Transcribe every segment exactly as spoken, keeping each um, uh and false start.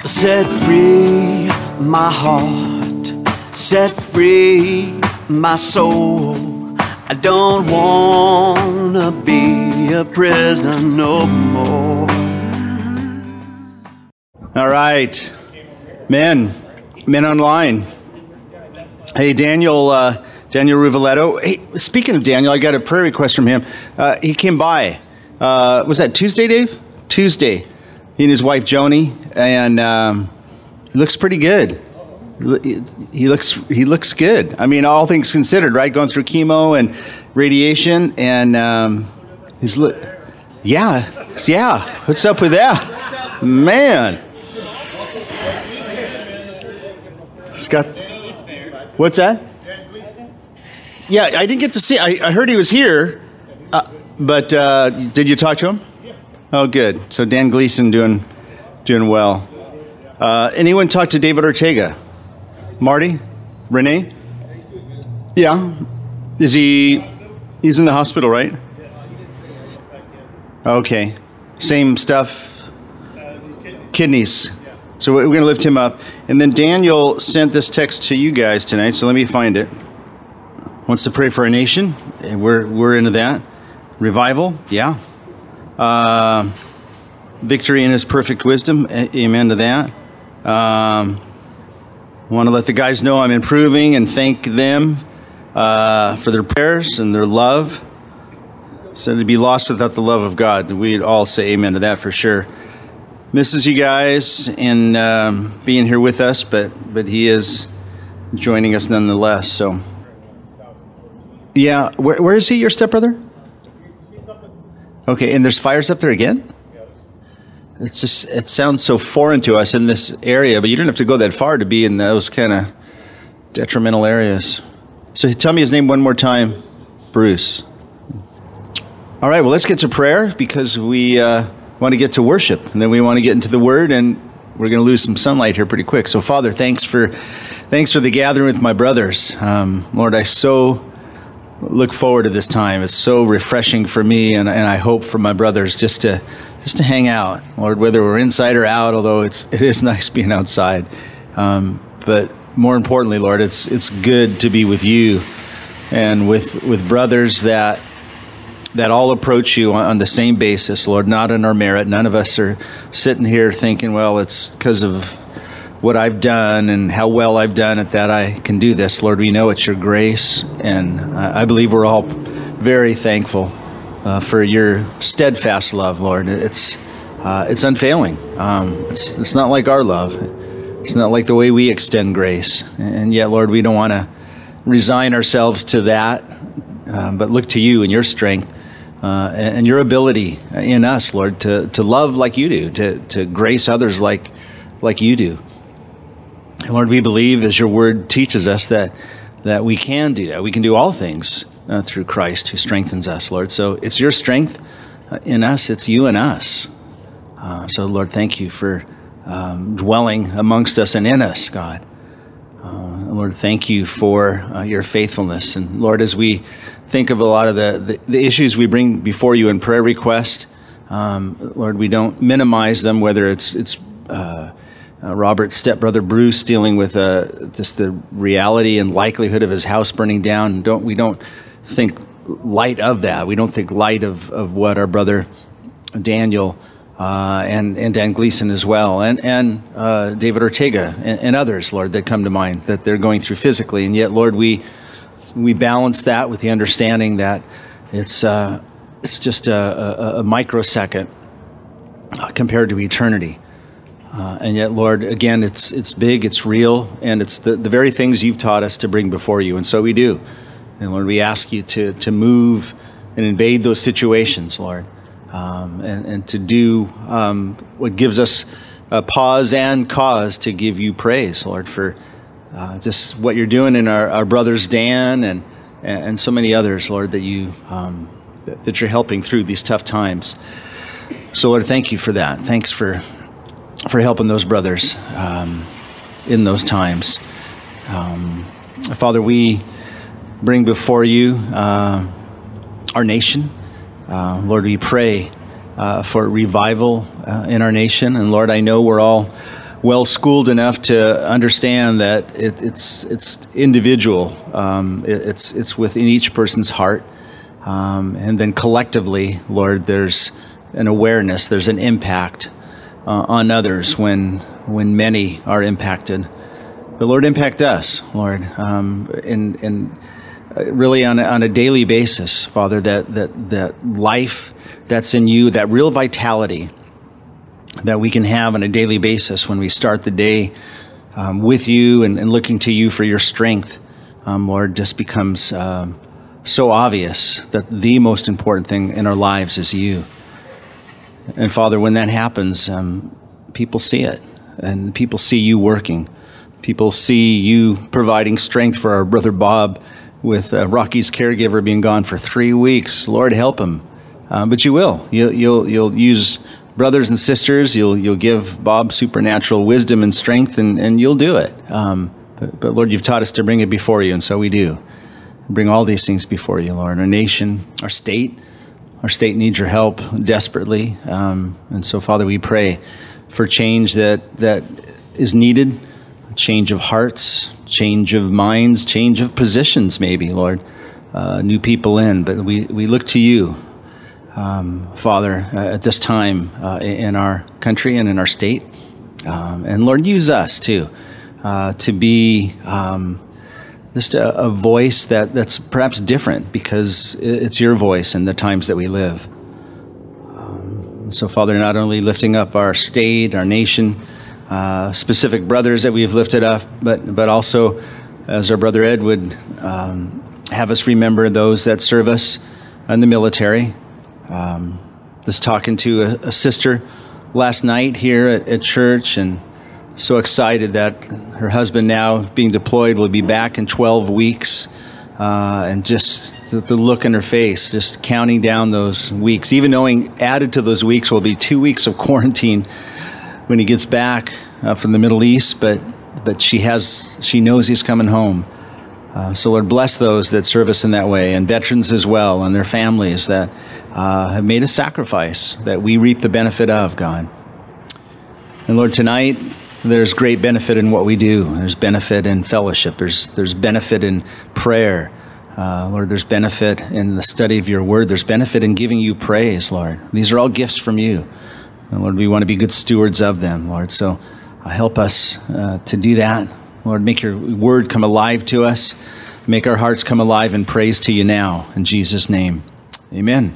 Set free my heart, set free my soul. I don't wanna be a prisoner no more. All right, men, men online. Hey, Daniel, uh, Daniel Ruvaletto. Hey, speaking of Daniel, I got a prayer request from him. Uh, he came by. Uh, was that Tuesday, Dave? Tuesday. He and his wife Joni, and um, he looks pretty good. He looks he looks good. I mean, all things considered, right? Going through chemo and radiation, and um, he's look. Yeah, yeah. What's up with that, man? Scott, what's that? Yeah, I didn't get to see. I, I heard he was here, uh, but uh, did you talk to him? Oh, good. So Dan Gleason doing doing well. Uh, anyone talk to David Ortega? Marty? Renee? Yeah. Is he? He's in the hospital, right? Okay. Same stuff. Kidneys. So we're going to lift him up. And then Daniel sent this text to you guys tonight. So let me find it. Wants to pray for our nation. And we're we're into that. Revival. Yeah. Uh, victory in his perfect wisdom. Amen to that. Um, want to let the guys know I'm improving and thank them uh, for their prayers and their love. Said to be lost without the love of God. We'd all say amen to that for sure. Misses you guys and um, being here with us, but but he is joining us nonetheless. So, yeah, where, where is he? Your stepbrother? Okay, and there's fires up there again? It's just, it sounds so foreign to us in this area, but you don't have to go that far to be in those kind of detrimental areas. So tell me his name one more time. Bruce. All right, well, let's get to prayer because we uh, want to get to worship, and then we want to get into the Word, and we're going to lose some sunlight here pretty quick. So, Father, thanks for thanks for the gathering with my brothers. Um, Lord, I so look forward to this time. It's so refreshing for me, and, and I hope for my brothers just to just to hang out, Lord, whether we're inside or out. Although it's it is nice being outside, um, but more importantly, Lord, it's it's good to be with you and with with brothers that that all approach you on, on the same basis, Lord, not on our merit. None of us are sitting here thinking, well, it's because of what I've done and how well I've done it that I can do this. Lord, we know it's your grace, and I believe we're all very thankful uh, for your steadfast love, Lord. It's uh, it's unfailing. Um, it's it's not like our love. It's not like the way we extend grace. And yet, Lord, we don't want to resign ourselves to that, uh, but look to you and your strength uh, and your ability in us, Lord, to, to love like you do, to, to grace others like like you do. And Lord, we believe, as your word teaches us, that that we can do that. We can do all things uh, through Christ who strengthens us, Lord. So it's your strength uh, in us. It's you and us. Uh, so, Lord, thank you for um, dwelling amongst us and in us, God. Uh, Lord, thank you for uh, your faithfulness. And, Lord, as we think of a lot of the, the, the issues we bring before you in prayer request, um, Lord, we don't minimize them, whether it's it's uh, Uh, Robert's stepbrother Bruce dealing with uh, just the reality and likelihood of his house burning down. Don't we don't think light of that. We don't think light of, of what our brother Daniel uh, and and Dan Gleason as well, and and uh, David Ortega and, and others, Lord, that come to mind that they're going through physically. And yet, Lord, we we balance that with the understanding that it's uh, it's just a, a, a microsecond uh, compared to eternity. Uh, and yet, Lord, again, it's it's big, it's real, and it's the, the very things you've taught us to bring before you, and so we do. And Lord, we ask you to to move and invade those situations, Lord, um, and, and to do um, what gives us a pause and cause to give you praise, Lord, for uh, just what you're doing in our, our brothers Dan and and so many others, Lord, that you um, that you're helping through these tough times. So, Lord, thank you for that. Thanks for. for helping those brothers um, in those times. Um, Father, we bring before you uh, our nation. Uh, Lord, we pray uh, for revival uh, in our nation. And Lord, I know we're all well schooled enough to understand that it, it's it's individual. Um, it, it's it's within each person's heart, um, and then collectively, Lord, there's an awareness, there's an impact uh, on others when when many are impacted. But Lord, impact us, Lord, um, in in really on a, on a daily basis, Father. That that that life that's in you, that real vitality that we can have on a daily basis when we start the day um, with you and, and looking to you for your strength, um, Lord, just becomes um, so obvious that the most important thing in our lives is you. And Father, when that happens, um, people see it, and people see you working. People see you providing strength for our brother Bob with uh, Rocky's caregiver being gone for three weeks. Lord, help him. Uh, but you will. You'll, you'll, you'll use brothers and sisters. You'll, you'll give Bob supernatural wisdom and strength, and, and you'll do it. Um, but, but Lord, you've taught us to bring it before you, and so we do. Bring all these things before you, Lord. Our nation, our state. Our state needs your help desperately. Um, and so, Father, we pray for change that, that is needed. Change of hearts, change of minds, change of positions, maybe, Lord. Uh, new people in, but we, we look to you, um, Father, uh, at this time uh, in our country and in our state. Um, and Lord, use us too, uh, to be um, just a, a voice that, that's perhaps different because it's your voice in the times that we live. Um, so, Father, not only lifting up our state, our nation, Uh, specific brothers that we've lifted up, but but also, as our brother Ed would um, have us remember those that serve us in the military. Um, just talking to a, a sister last night here at, at church, and so excited that her husband, now being deployed, will be back in twelve weeks, uh, and just the, the look in her face, just counting down those weeks, even knowing added to those weeks will be two weeks of quarantine when he gets back uh, from the Middle East, but but she has she knows he's coming home. Uh, so Lord, bless those that serve us in that way, and veterans as well, and their families that uh, have made a sacrifice that we reap the benefit of, God. And Lord, tonight there's great benefit in what we do. There's benefit in fellowship. There's there's benefit in prayer. Uh, Lord, there's benefit in the study of your word. There's benefit in giving you praise, Lord. These are all gifts from you. And Lord, we want to be good stewards of them, Lord. So uh, help us uh, to do that. Lord, make your word come alive to us. Make our hearts come alive in praise to you now. In Jesus' name, amen.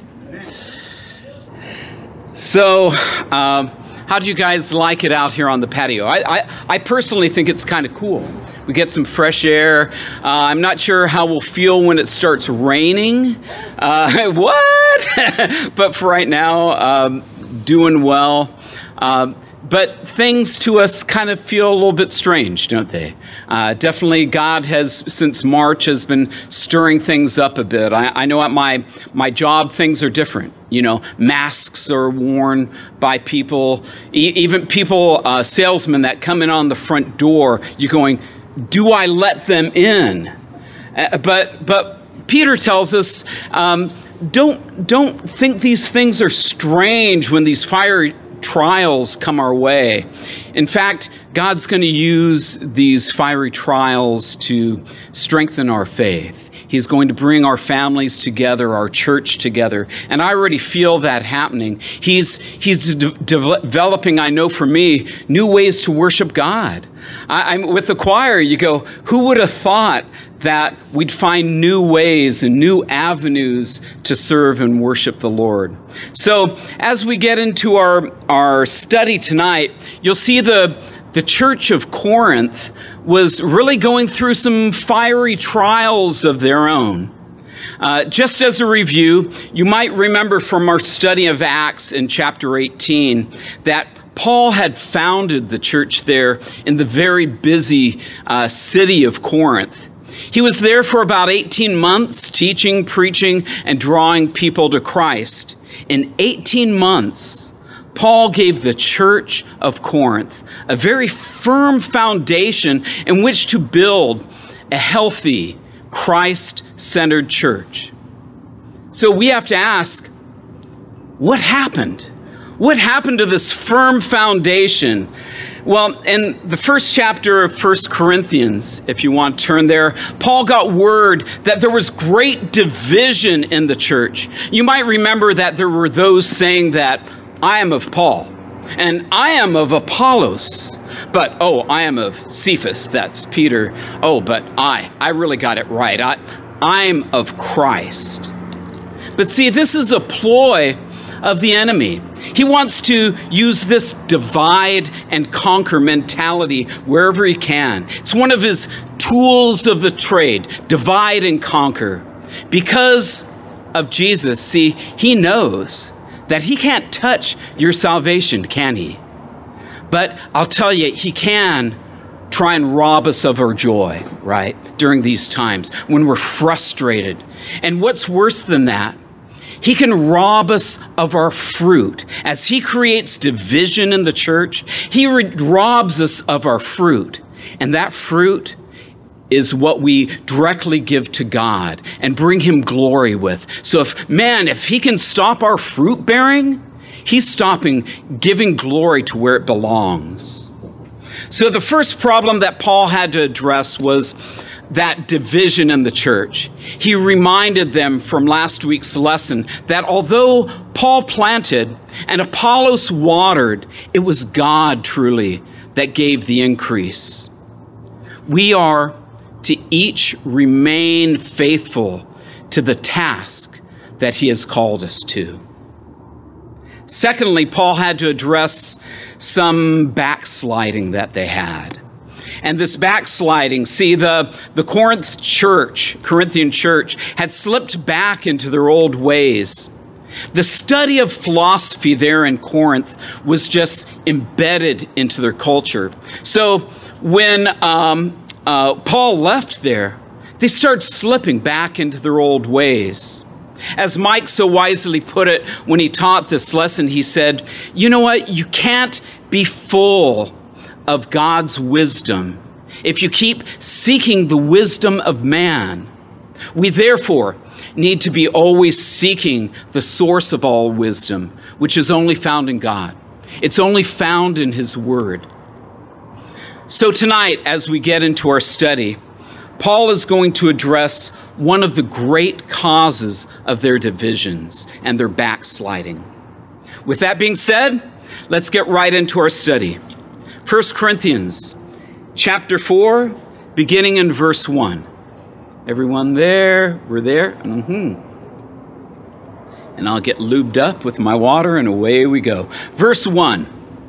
So, um, how do you guys like it out here on the patio? I, I, I personally think it's kind of cool. We get some fresh air. Uh, I'm not sure how we'll feel when it starts raining. Uh, what? But for right now, um, doing well. Uh, but things to us kind of feel a little bit strange, don't they? Uh, definitely God has, since March, has been stirring things up a bit. I, I know at my, my job, things are different. You know, masks are worn by people, e- even people, uh, salesmen that come in on the front door, you're going, do I let them in? Uh, but, but Peter tells us, um, Don't don't think these things are strange when these fiery trials come our way. In fact, God's going to use these fiery trials to strengthen our faith. He's going to bring our families together, our church together. And I already feel that happening. He's, he's de- developing, I know for me, new ways to worship God. I, I'm with the choir, you go, who would have thought that we'd find new ways and new avenues to serve and worship the Lord? So as we get into our, our study tonight, you'll see the, the church of Corinth was really going through some fiery trials of their own. Uh, just as a review, you might remember from our study of Acts in chapter eighteen that Paul had founded the church there in the very busy uh, city of Corinth. He was there for about eighteen months, teaching, preaching, and drawing people to Christ. In eighteen months, Paul gave the church of Corinth a very firm foundation in which to build a healthy, Christ-centered church. So we have to ask, what happened? What happened to this firm foundation? Well, in the first chapter of First Corinthians, if you want to turn there, Paul got word that there was great division in the church. You might remember that there were those saying that I am of Paul, and I am of Apollos, but oh, I am of Cephas, that's Peter. Oh, but I, I really got it right. I, I'm of Christ. But see, this is a ploy of the enemy. He wants to use this divide and conquer mentality wherever he can. It's one of his tools of the trade, divide and conquer. Because of Jesus, see, he knows that he can't touch your salvation, can he? But I'll tell you, he can try and rob us of our joy, right? During these times when we're frustrated. And what's worse than that? He can rob us of our fruit. As he creates division in the church, he re- robs us of our fruit. And that fruit is what we directly give to God and bring him glory with. So if, man, if he can stop our fruit bearing, he's stopping giving glory to where it belongs. So the first problem that Paul had to address was that division in the church. He reminded them from last week's lesson that although Paul planted and Apollos watered, it was God truly that gave the increase. We are to each remain faithful to the task that he has called us to. Secondly, Paul had to address some backsliding that they had. And this backsliding, see, the, the Corinth church, Corinthian church, had slipped back into their old ways. The study of philosophy there in Corinth was just embedded into their culture. So when um, uh, Paul left there, they started slipping back into their old ways. As Mike so wisely put it when he taught this lesson, he said, you know what? You can't be full of God's wisdom if you keep seeking the wisdom of man. We therefore need to be always seeking the source of all wisdom, which is only found in God. It's only found in his word. So tonight, as we get into our study, Paul is going to address one of the great causes of their divisions and their backsliding. With that being said, let's get right into our study. First Corinthians chapter four, beginning in verse one. Everyone there? We're there? Mm-hmm. And I'll get lubed up with my water and away we go. Verse one.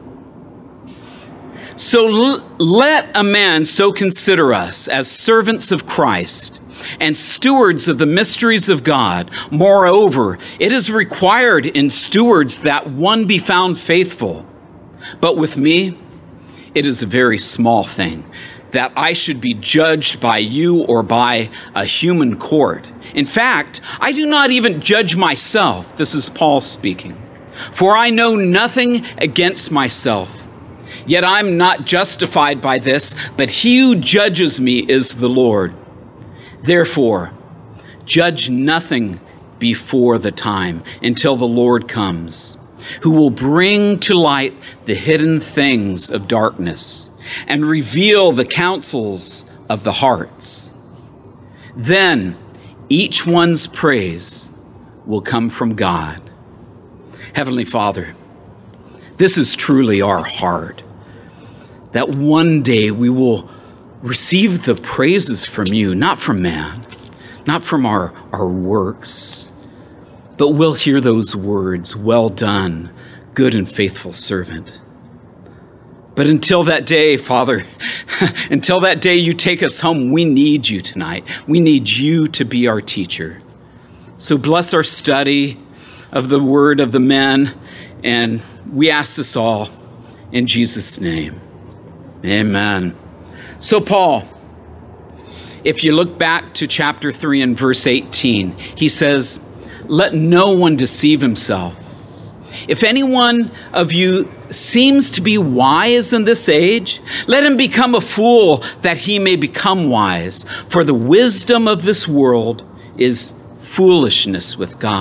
So l- let a man so consider us as servants of Christ and stewards of the mysteries of God. Moreover, it is required in stewards that one be found faithful. But with me, it is a very small thing that I should be judged by you or by a human court. In fact, I do not even judge myself. This is Paul speaking. For I know nothing against myself. Yet I'm not justified by this, but he who judges me is the Lord. Therefore, judge nothing before the time until the Lord comes, who will bring to light the hidden things of darkness and reveal the counsels of the hearts. Then each one's praise will come from God. Heavenly Father, this is truly our heart, that one day we will receive the praises from you, not from man, not from our, our works, but we'll hear those words, well done, good and faithful servant. But until that day, Father, until that day you take us home, we need you tonight. We need you to be our teacher. So bless our study of the word of the men, and we ask this all in Jesus' name. Amen. So Paul, if you look back to chapter three and verse eighteen, he says, let no one deceive himself. If anyone of you seems to be wise in this age, let him become a fool that he may become wise. For the wisdom of this world is foolishness with God.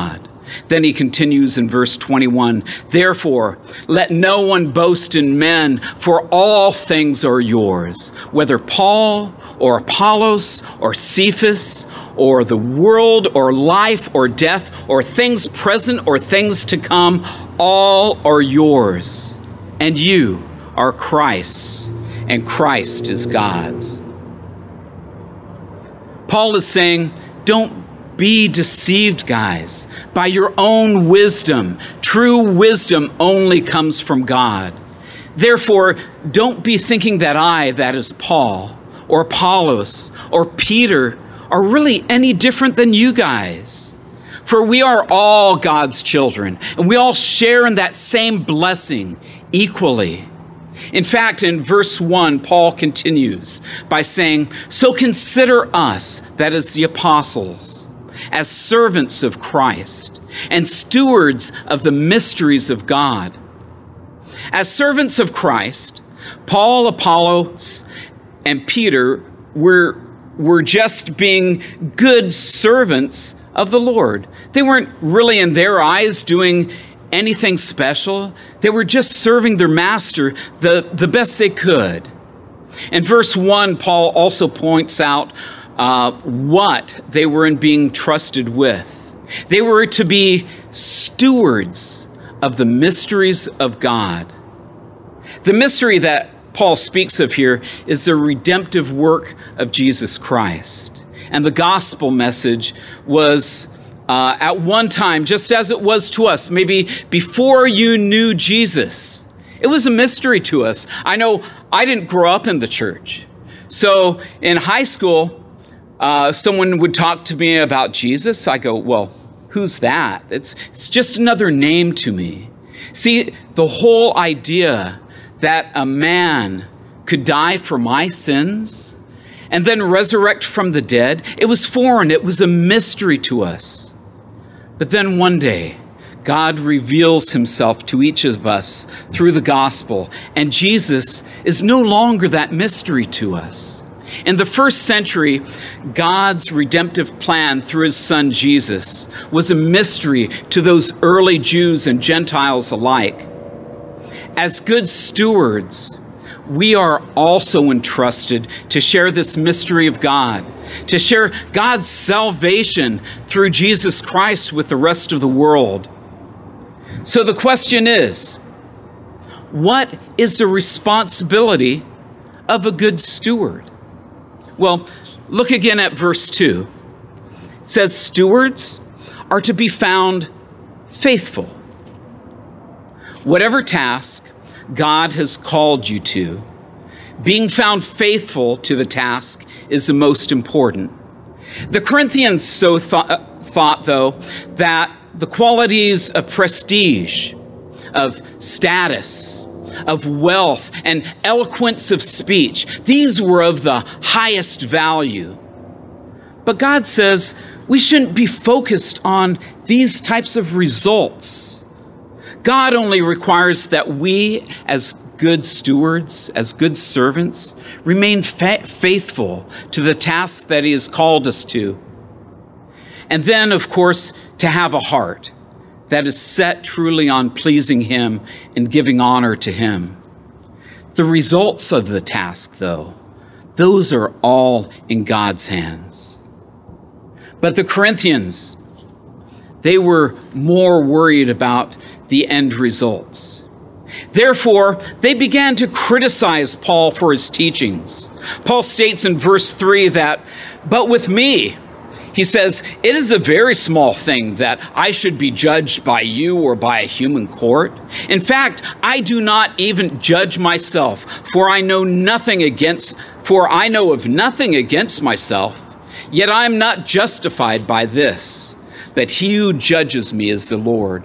Then he continues in verse twenty-one, therefore, let no one boast in men, for all things are yours, whether Paul or Apollos or Cephas or the world or life or death or things present or things to come, all are yours. And you are Christ's, and Christ is God's. Paul is saying, don't be deceived, guys, by your own wisdom. True wisdom only comes from God. Therefore, don't be thinking that I, that is Paul, or Apollos, or Peter, are really any different than you guys. For we are all God's children, and we all share in that same blessing equally. In fact, in verse one, Paul continues by saying, so consider us, that is the apostles, as servants of Christ and stewards of the mysteries of God. As servants of Christ, Paul, Apollos, and Peter were, were just being good servants of the Lord. They weren't really, in their eyes, doing anything special. They were just serving their master the, the best they could. In verse one, Paul also points out Uh, what they were in being trusted with. They were to be stewards of the mysteries of God. The mystery that Paul speaks of here is the redemptive work of Jesus Christ. And the gospel message was uh, at one time, just as it was to us, maybe before you knew Jesus, it was a mystery to us. I know I didn't grow up in the church. So in high school, Uh, someone would talk to me about Jesus. I go, well, who's that? It's, it's just another name to me. See, the whole idea that a man could die for my sins and then resurrect from the dead, it was foreign. It was a mystery to us. But then one day, God reveals himself to each of us through the gospel, and Jesus is no longer that mystery to us. In the first century, God's redemptive plan through his son Jesus was a mystery to those early Jews and Gentiles alike. As good stewards, we are also entrusted to share this mystery of God, to share God's salvation through Jesus Christ with the rest of the world. So the question is, what is the responsibility of a good steward? Well, look again at verse two. It says, stewards are to be found faithful. Whatever task God has called you to, being found faithful to the task is the most important. The Corinthians so thought, thought though, that the qualities of prestige, of status, of wealth, and eloquence of speech, these were of the highest value. But God says we shouldn't be focused on these types of results. God only requires that we, as good stewards, as good servants, remain fa- faithful to the task that he has called us to. And then, of course, to have a heart that is set truly on pleasing him and giving honor to him. The results of the task, though, those are all in God's hands. But the Corinthians, they were more worried about the end results. Therefore, they began to criticize Paul for his teachings. Paul states in verse three that, but with me, he says, it is a very small thing that I should be judged by you or by a human court. In fact, I do not even judge myself, for I know nothing against, for I know of nothing against myself, yet I am not justified by this, but he who judges me is the Lord.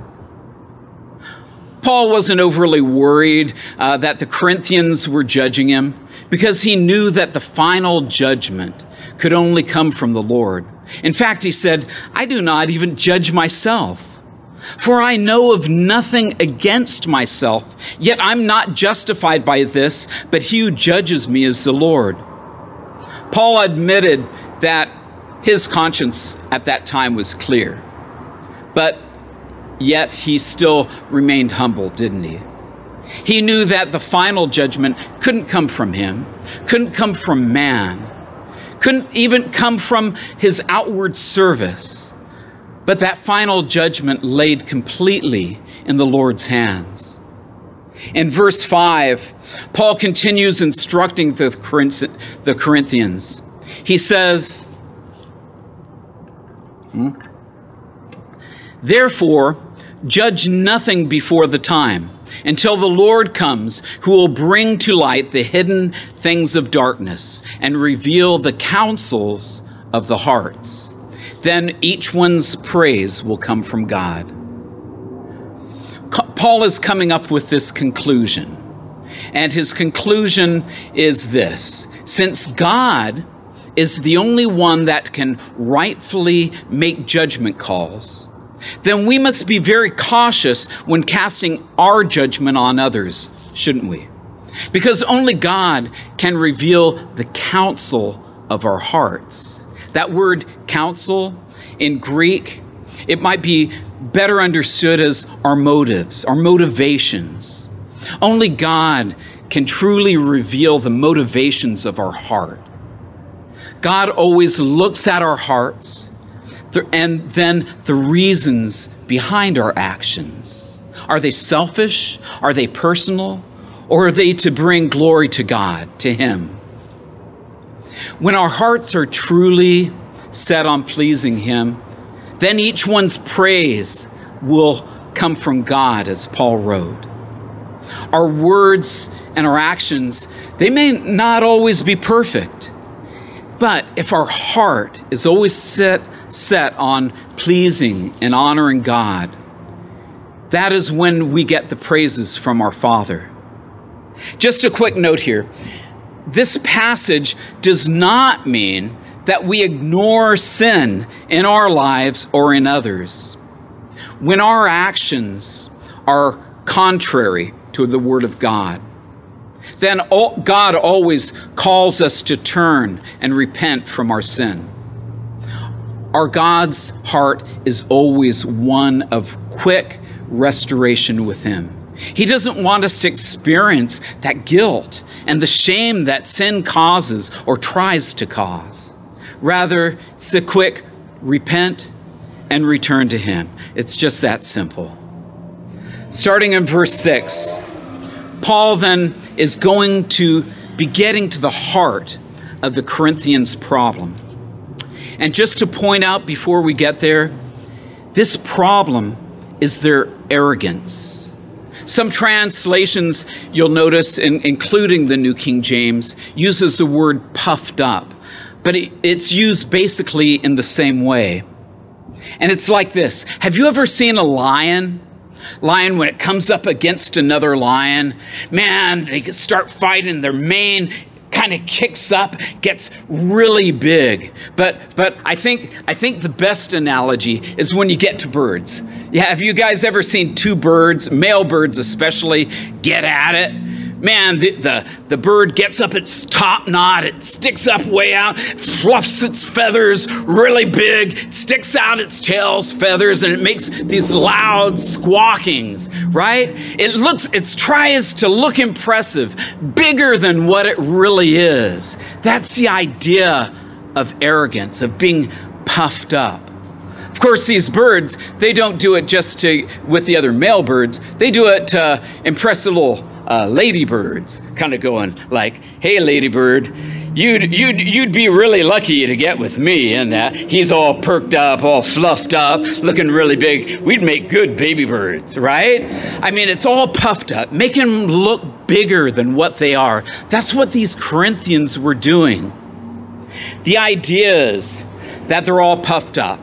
Paul wasn't overly worried uh, that the Corinthians were judging him, because he knew that the final judgment could only come from the Lord. In fact, he said, I do not even judge myself, for I know of nothing against myself, yet I'm not justified by this, but he who judges me is the Lord. Paul admitted that his conscience at that time was clear, but yet he still remained humble, didn't he? He knew that the final judgment couldn't come from him, couldn't come from man, couldn't even come from his outward service, but that final judgment laid completely in the Lord's hands. In verse five, Paul continues instructing the Corinthians. He says, hmm? Therefore, judge nothing before the time, until the Lord comes, who will bring to light the hidden things of darkness and reveal the counsels of the hearts. Then each one's praise will come from God. Paul is coming up with this conclusion. And his conclusion is this: since God is the only one that can rightfully make judgment calls, then we must be very cautious when casting our judgment on others, shouldn't we? Because only God can reveal the counsel of our hearts. That word counsel in Greek, it might be better understood as our motives, our motivations. Only God can truly reveal the motivations of our heart. God always looks at our hearts and then the reasons behind our actions. Are they selfish? Are they personal? Or are they to bring glory to God, to Him? When our hearts are truly set on pleasing Him, then each one's praise will come from God, as Paul wrote. Our words and our actions, they may not always be perfect, but if our heart is always set set on pleasing and honoring God, that is when we get the praises from our Father. Just a quick note here. This passage does not mean that we ignore sin in our lives or in others. When our actions are contrary to the Word of God, then God always calls us to turn and repent from our sin. Our God's heart is always one of quick restoration with Him. He doesn't want us to experience that guilt and the shame that sin causes or tries to cause. Rather, it's a quick repent and return to Him. It's just that simple. Starting in verse six, Paul then is going to be getting to the heart of the Corinthians' problem. And just to point out before we get there, this problem is their arrogance. Some translations, you'll notice, in, including the New King James, uses the word puffed up, but it, it's used basically in the same way. And it's like this. Have you ever seen a lion? Lion, when it comes up against another lion, man, they start fighting. Their mane kind of kicks up, gets really big. But but I think I think the best analogy is when you get to birds. Yeah, have you guys ever seen two birds, male birds especially, get at it? Man, the, the, the bird gets up its top knot, it sticks up way out, fluffs its feathers really big, sticks out its tail's feathers, and it makes these loud squawkings, right? It looks, it tries to look impressive, bigger than what it really is. That's the idea of arrogance, of being puffed up. Of course, these birds, they don't do it just to with the other male birds. They do it to impress the little uh, ladybirds, kind of going like, "Hey, ladybird, you'd you'd you'd be really lucky to get with me, and uh, he's all perked up, all fluffed up, looking really big. We'd make good baby birds, right?" I mean, it's all puffed up, making them look bigger than what they are. That's what these Corinthians were doing. The idea is that they're all puffed up,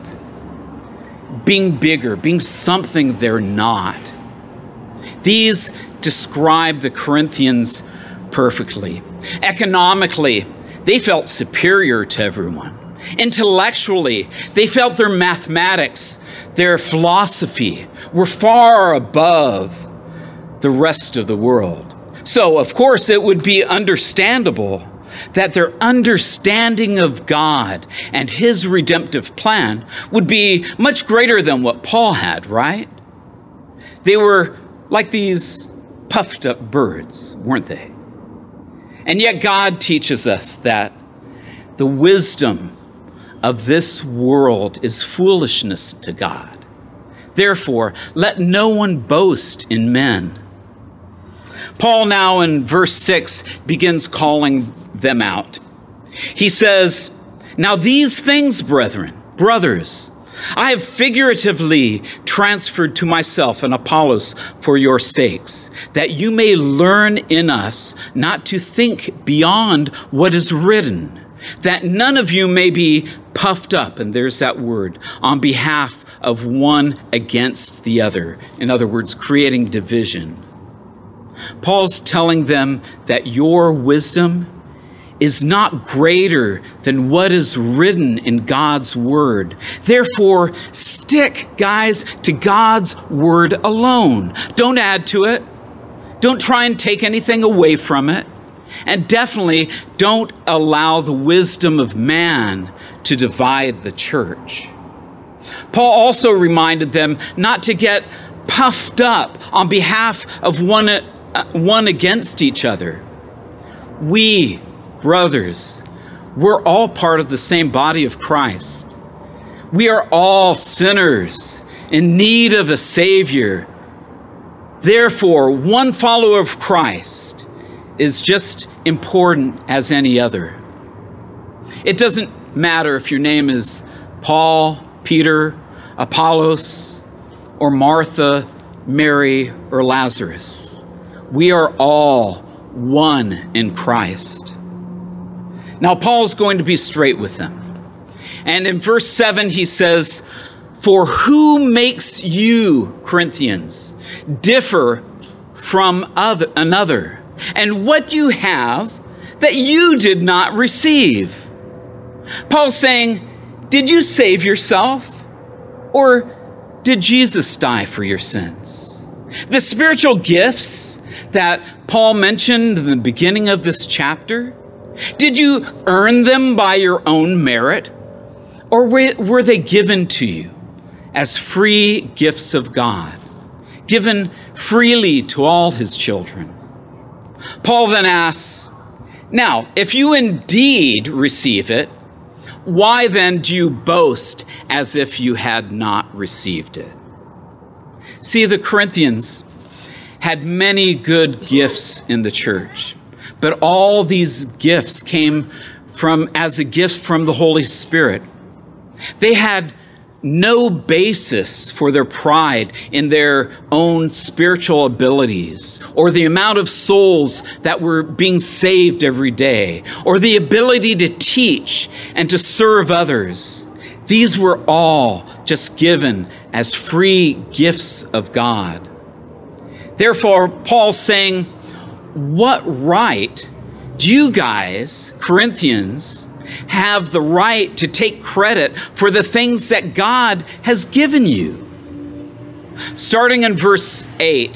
being bigger, being something they're not. These describe the Corinthians perfectly. Economically, they felt superior to everyone. Intellectually, they felt their mathematics, their philosophy were far above the rest of the world. So, of course, it would be understandable that their understanding of God and His redemptive plan would be much greater than what Paul had, right? They were like these puffed up birds, weren't they? And yet God teaches us that the wisdom of this world is foolishness to God. Therefore, let no one boast in men. Paul now in verse six begins calling them out. He says, "Now these things, brethren, brothers, I have figuratively transferred to myself and Apollos for your sakes, that you may learn in us not to think beyond what is written, that none of you may be puffed up," and there's that word, "on behalf of one against the other." In other words, creating division. Paul's telling them that your wisdom is not greater than what is written in God's word. Therefore, stick, guys, to God's word alone. Don't add to it. Don't try and take anything away from it. And definitely don't allow the wisdom of man to divide the church. Paul also reminded them not to get puffed up on behalf of one, uh, one against each other. We, brothers, we're all part of the same body of Christ. We are all sinners in need of a Savior. Therefore, one follower of Christ is just important as any other. It doesn't matter if your name is Paul, Peter, Apollos, or Martha, Mary, or Lazarus. We are all one in Christ. Now, Paul's going to be straight with them. And in verse seven, he says, "For who makes you, Corinthians, differ from other, another? And what you have that you did not receive?" Paul's saying, did you save yourself? Or did Jesus die for your sins? The spiritual gifts that Paul mentioned in the beginning of this chapter, did you earn them by your own merit? Or were they given to you as free gifts of God, given freely to all his children? Paul then asks, now, if you indeed receive it, why then do you boast as if you had not received it? See, the Corinthians had many good gifts in the church, but all these gifts came from as a gift from the Holy Spirit. They had no basis for their pride in their own spiritual abilities, or the amount of souls that were being saved every day, or the ability to teach and to serve others. These were all just given as free gifts of God. Therefore, Paul's saying, what right do you guys, Corinthians, have the right to take credit for the things that God has given you? Starting in verse eight,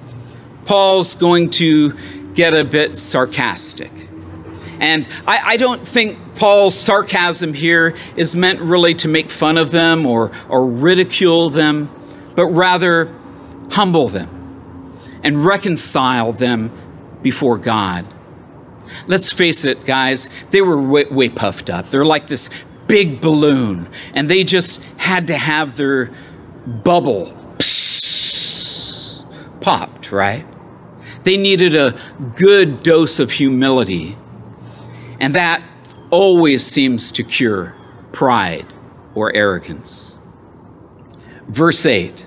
Paul's going to get a bit sarcastic. And I, I don't think Paul's sarcasm here is meant really to make fun of them or, or ridicule them, but rather humble them and reconcile them before God. Let's face it, guys, they were way, way puffed up. They're like this big balloon, and they just had to have their bubble psss, popped, right? They needed a good dose of humility, and that always seems to cure pride or arrogance. Verse eight.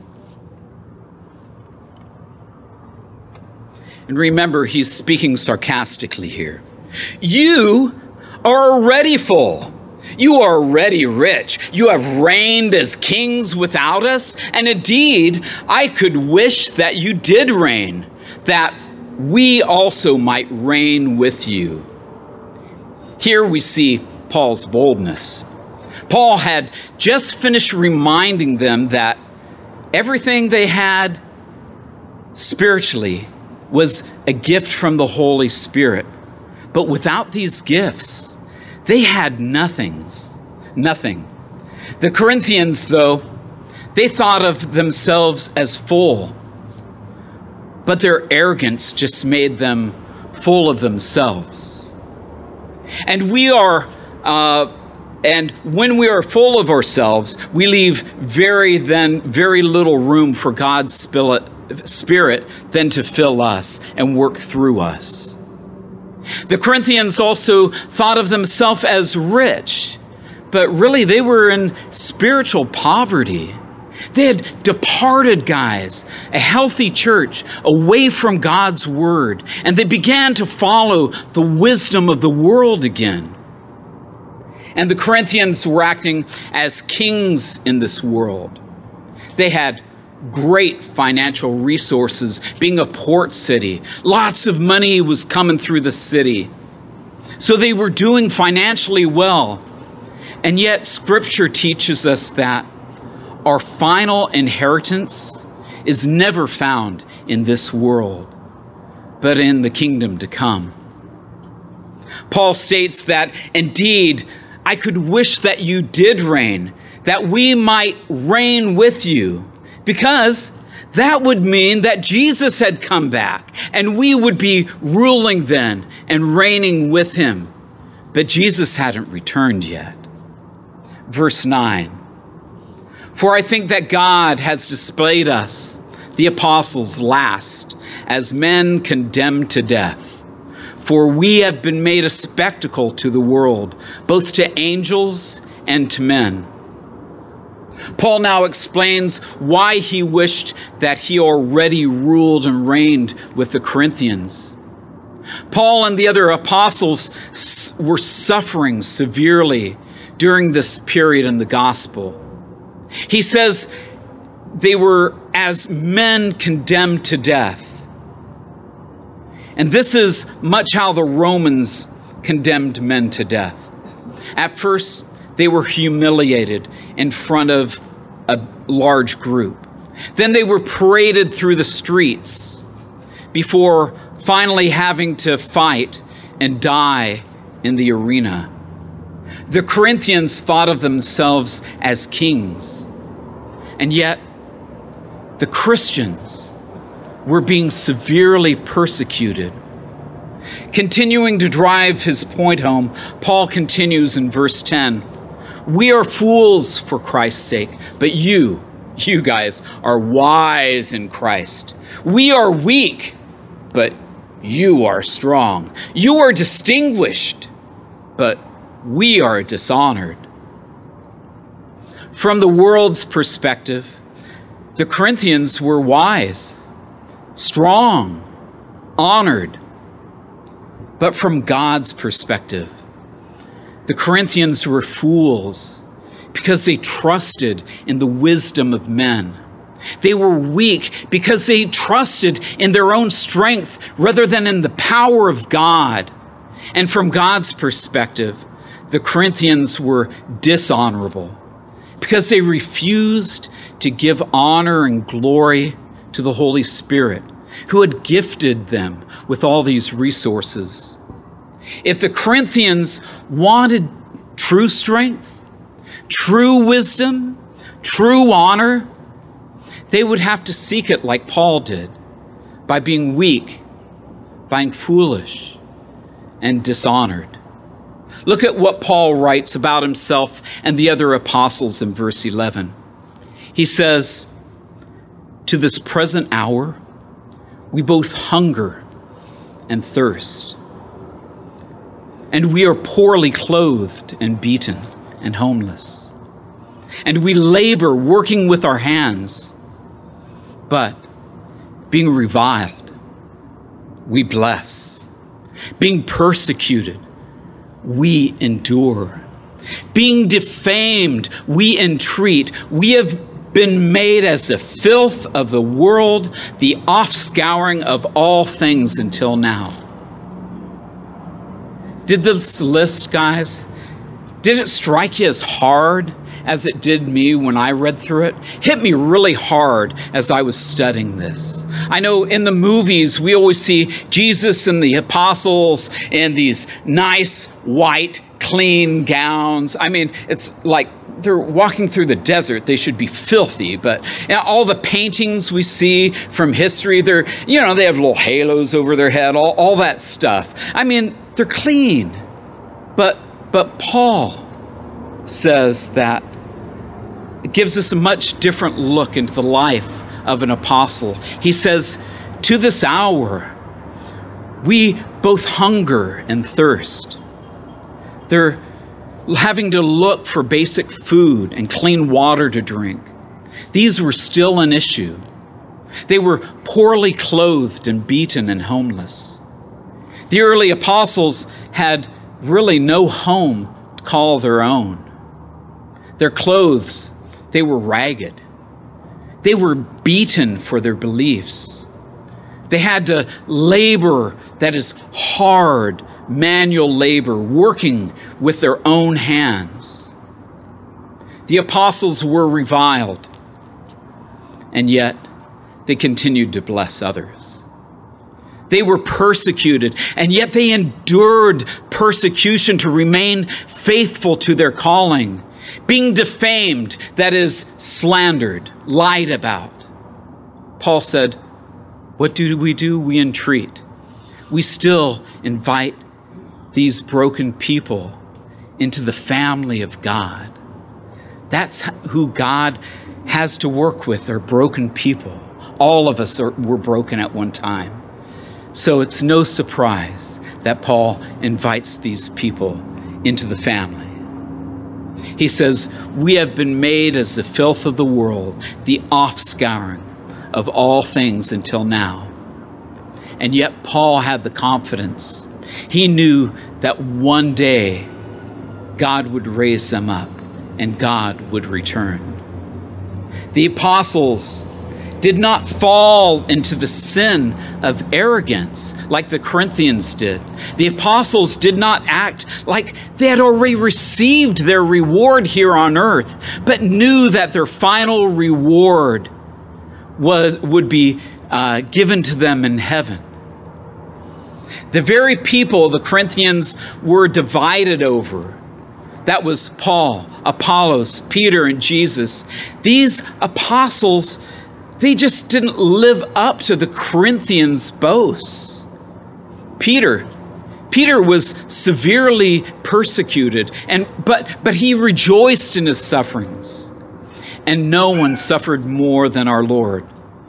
And remember, he's speaking sarcastically here. You are already full. You are already rich. You have reigned as kings without us. And indeed, I could wish that you did reign, that we also might reign with you. Here we see Paul's boldness. Paul had just finished reminding them that everything they had spiritually was a gift from the Holy Spirit. But without these gifts, they had nothings, nothing. The Corinthians, though, They thought of themselves as full, but their arrogance just made them full of themselves. And we are, uh, and when we are full of ourselves, we leave very then very little room for God's spirit, spirit then to fill us and work through us. The Corinthians also thought of themselves as rich, but really they were in spiritual poverty. They had departed, guys, a healthy church away from God's word, and they began to follow the wisdom of the world again. And the Corinthians were acting as kings in this world. They had great financial resources, being a port city. Lots of money was coming through the city. So they were doing financially well. And yet Scripture teaches us that our final inheritance is never found in this world, but in the kingdom to come. Paul states that, indeed, I could wish that you did reign, that we might reign with you, because that would mean that Jesus had come back and we would be ruling then and reigning with him. But Jesus hadn't returned yet. Verse nine. For I think that God has displayed us, the apostles, last, as men condemned to death. For we have been made a spectacle to the world, both to angels and to men. Paul now explains why he wished that he already ruled and reigned with the Corinthians. Paul and the other apostles were suffering severely during this period in the gospel. He says they were as men condemned to death. And this is much how the Romans condemned men to death. At first, they were humiliated in front of a large group. Then they were paraded through the streets before finally having to fight and die in the arena. The Corinthians thought of themselves as kings, and yet the Christians were being severely persecuted. Continuing to drive his point home, Paul continues in verse ten. We are fools for Christ's sake, but you, you guys, are wise in Christ. We are weak, but you are strong. You are distinguished, but we are dishonored. From the world's perspective, the Corinthians were wise, strong, honored. But from God's perspective, the Corinthians were fools because they trusted in the wisdom of men. They were weak because they trusted in their own strength rather than in the power of God. And from God's perspective, the Corinthians were dishonorable because they refused to give honor and glory to the Holy Spirit, who had gifted them with all these resources. If the Corinthians wanted true strength, true wisdom, true honor, they would have to seek it like Paul did, by being weak, by being foolish, and dishonored. Look at what Paul writes about himself and the other apostles in verse eleven. He says, to this present hour, we both hunger and thirst, and we are poorly clothed and beaten and homeless, and we labor working with our hands, but being reviled, we bless. Being persecuted, we endure. Being defamed, we entreat. We have been made as the filth of the world, the offscouring of all things until now. Did this list, guys, did it strike you as hard as it did me when I read through it? Hit me really hard as I was studying this. I know in the movies, we always see Jesus and the apostles in these nice white clean gowns. I mean, it's like they're walking through the desert. They should be filthy, but you know, all the paintings we see from history, they're, you know, they have little halos over their head, all, all that stuff. I mean, they're clean. But, but Paul says that it gives us a much different look into the life of an apostle. He says, to this hour, we both hunger and thirst. They're having to look for basic food and clean water to drink. These were still an issue. They were poorly clothed and beaten and homeless. The early apostles had really no home to call their own. Their clothes, they were ragged. They were beaten for their beliefs. They had to labor, that is hard, manual labor, working with their own hands. The apostles were reviled, and yet they continued to bless others. They were persecuted, and yet they endured persecution to remain faithful to their calling, being defamed, that is, slandered, lied about. Paul said, what do we do? We entreat. We still invite these broken people into the family of God. That's who God has to work with, are broken people. All of us are, were broken at one time. So it's no surprise that Paul invites these people into the family. He says, we have been made as the filth of the world, the offscouring of all things until now. And yet Paul had the confidence. He knew that one day God would raise them up and God would return. The apostles did not fall into the sin of arrogance like the Corinthians did. The apostles did not act like they had already received their reward here on earth, but knew that their final reward was would be uh, given to them in heaven. The very people the Corinthians were divided over, that was Paul, Apollos, Peter, and Jesus. These apostles, they just didn't live up to the Corinthians' boasts. Peter, Peter was severely persecuted, and but but he rejoiced in his sufferings. And no one suffered more than our Lord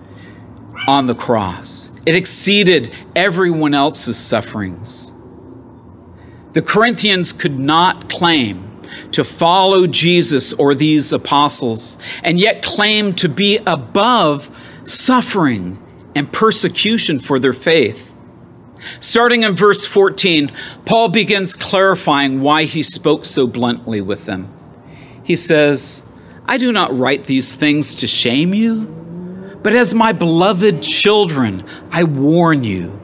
on the cross. It exceeded everyone else's sufferings. The Corinthians could not claim to follow Jesus or these apostles, and yet claim to be above suffering and persecution for their faith. Starting in verse fourteen, Paul begins clarifying why he spoke so bluntly with them. He says, I do not write these things to shame you, but as my beloved children, I warn you.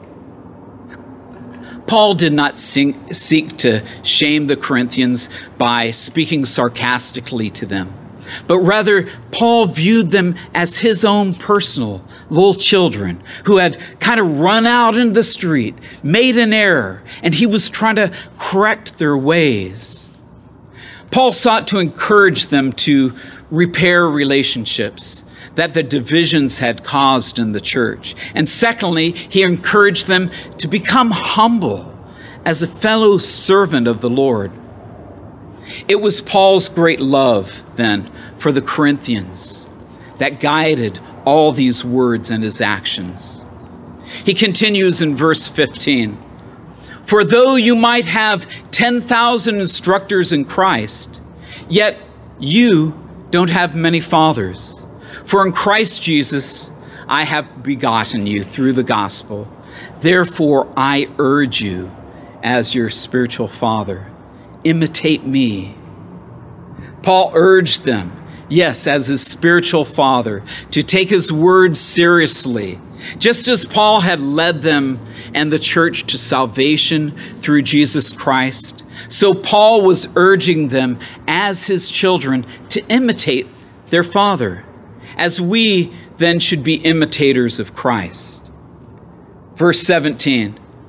Paul did not sing, seek to shame the Corinthians by speaking sarcastically to them, but rather Paul viewed them as his own personal little children who had kind of run out in the street, made an error, and he was trying to correct their ways. Paul sought to encourage them to repair relationships that the divisions had caused in the church. And secondly, he encouraged them to become humble as a fellow servant of the Lord. It was Paul's great love, then, for the Corinthians that guided all these words and his actions. He continues in verse fifteen, for though you might have ten thousand instructors in Christ, yet you don't have many fathers. For in Christ Jesus, I have begotten you through the gospel. Therefore, I urge you as your spiritual father, imitate me. Paul urged them, yes, as his spiritual father, to take his word seriously. Just as Paul had led them and the church to salvation through Jesus Christ, so Paul was urging them as his children to imitate their father, as we then should be imitators of Christ. Verse seventeen,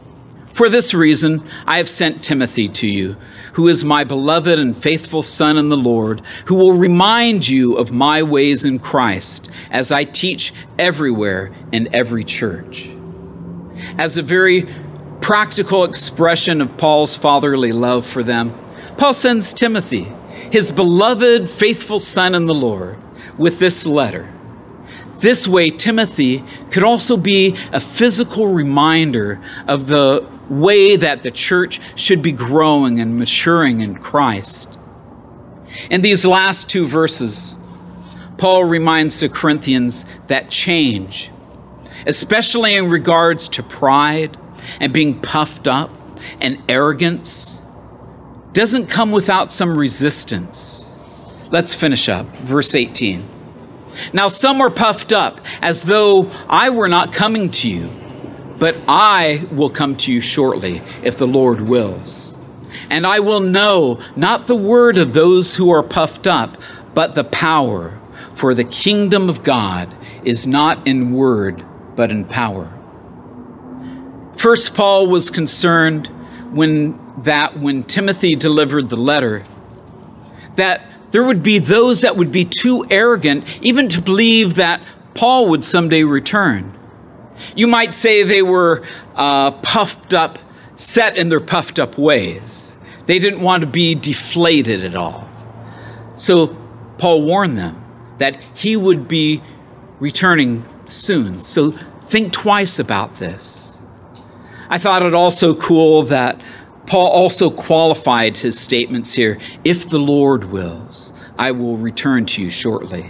For this reason, I have sent Timothy to you, who is my beloved and faithful son in the Lord, who will remind you of my ways in Christ, as I teach everywhere in every church. As a very practical expression of Paul's fatherly love for them, Paul sends Timothy, his beloved, faithful son in the Lord, with this letter. This way, Timothy could also be a physical reminder of the way that the church should be growing and maturing in Christ. In these last two verses, Paul reminds the Corinthians that change, especially in regards to pride and being puffed up and arrogance, doesn't come without some resistance. Let's finish up. Verse eighteen. Now some were puffed up as though I were not coming to you, but I will come to you shortly, if the Lord wills. And I will know not the word of those who are puffed up, but the power. For the kingdom of God is not in word, but in power. First, Paul was concerned when that when Timothy delivered the letter, that there would be those that would be too arrogant even to believe that Paul would someday return. You might say they were uh, puffed up, set in their puffed up ways. They didn't want to be deflated at all. So Paul warned them that he would be returning soon. So think twice about this. I thought it also cool that Paul also qualified his statements here. If the Lord wills, I will return to you shortly.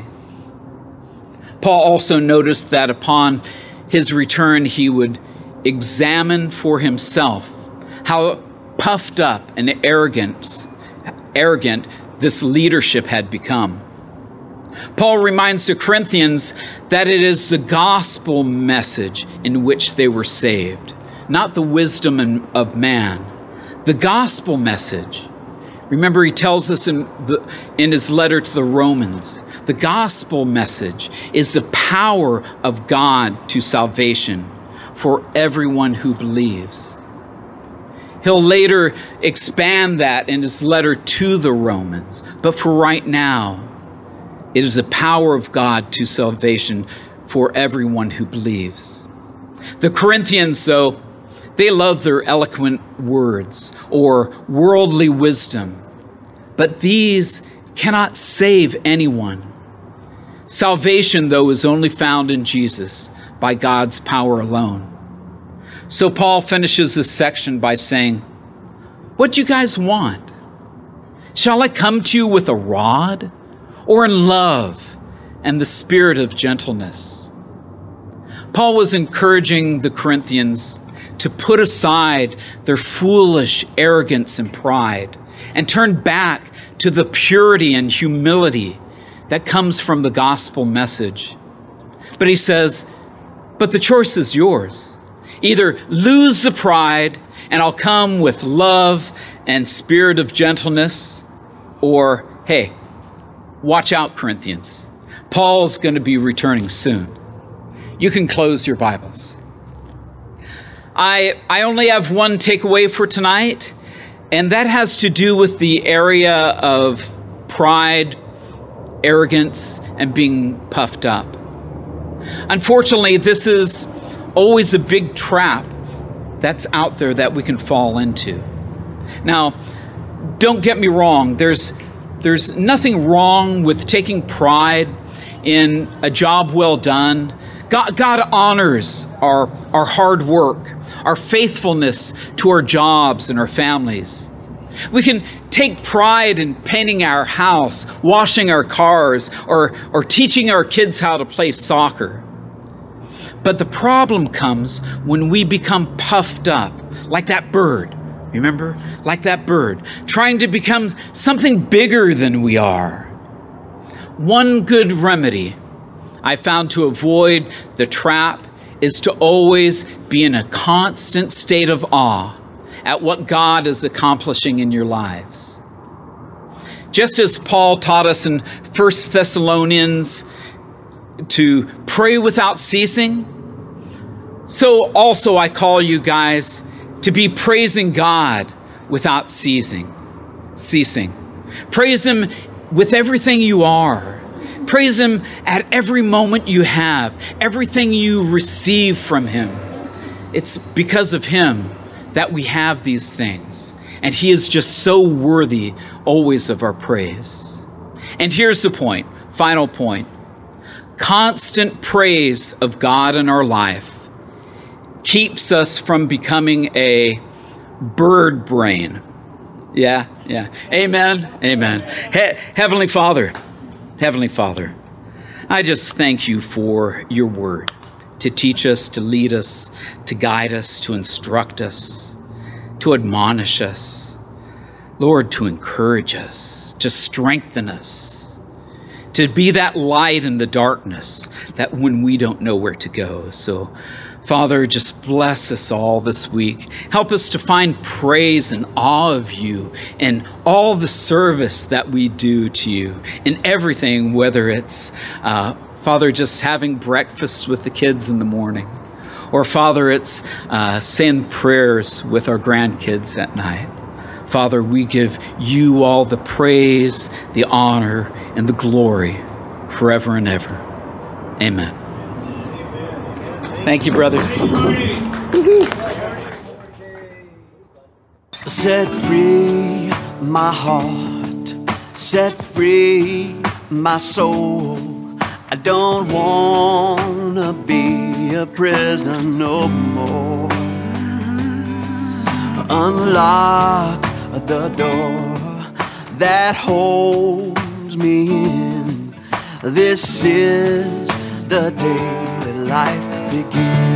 Paul also noticed that upon his return, he would examine for himself how puffed up and arrogant, arrogant this leadership had become. Paul reminds the Corinthians that it is the gospel message in which they were saved, not the wisdom of man. The gospel message. Remember, he tells us in, the, in his letter to the Romans, the gospel message is the power of God to salvation for everyone who believes. He'll later expand that in his letter to the Romans, but for right now, it is the power of God to salvation for everyone who believes. The Corinthians, though, they love their eloquent words or worldly wisdom, but these cannot save anyone. Salvation, though, is only found in Jesus by God's power alone. So Paul finishes this section by saying, what do you guys want? Shall I come to you with a rod, or in love and the spirit of gentleness? Paul was encouraging the Corinthians to put aside their foolish arrogance and pride and turn back to the purity and humility that comes from the gospel message. But he says, but the choice is yours. Either lose the pride and I'll come with love and spirit of gentleness, or, hey, watch out, Corinthians. Paul's going to be returning soon. You can close your Bibles. I, I only have one takeaway for tonight, and that has to do with the area of pride, arrogance, and being puffed up. Unfortunately, this is always a big trap that's out there that we can fall into. Now, don't get me wrong. There's, there's nothing wrong with taking pride in a job well done. God, God honors our, our hard work, our faithfulness to our jobs and our families. We can take pride in painting our house, washing our cars, or, or teaching our kids how to play soccer. But the problem comes when we become puffed up, like that bird. Remember? Like that bird, trying to become something bigger than we are. One good remedy I found to avoid the trap is to always be in a constant state of awe at what God is accomplishing in your lives. Just as Paul taught us in First Thessalonians to pray without ceasing, so also I call you guys to be praising God without ceasing. Ceasing. Praise Him with everything you are. Praise Him at every moment you have, everything you receive from Him. It's because of Him that we have these things. And He is just so worthy always of our praise. And here's the point, final point. Constant praise of God in our life keeps us from becoming a bird brain. Yeah, yeah. Amen, amen. He- Heavenly Father, Heavenly Father, I just thank You for Your word to teach us, to lead us, to guide us, to instruct us, to admonish us. Lord, to encourage us, to strengthen us, to be that light in the darkness, that when we don't know where to go. So, Father, just bless us all this week. Help us to find praise and awe of You in all the service that we do to You, in everything, whether it's, uh, Father, just having breakfast with the kids in the morning, or Father, it's uh, saying prayers with our grandkids at night. Father, we give You all the praise, the honor, and the glory forever and ever. Amen. Thank you, brothers. Set free my heart, set free my soul. I don't wanna be a prisoner no more. Unlock the door that holds me in. This is the day that life begins.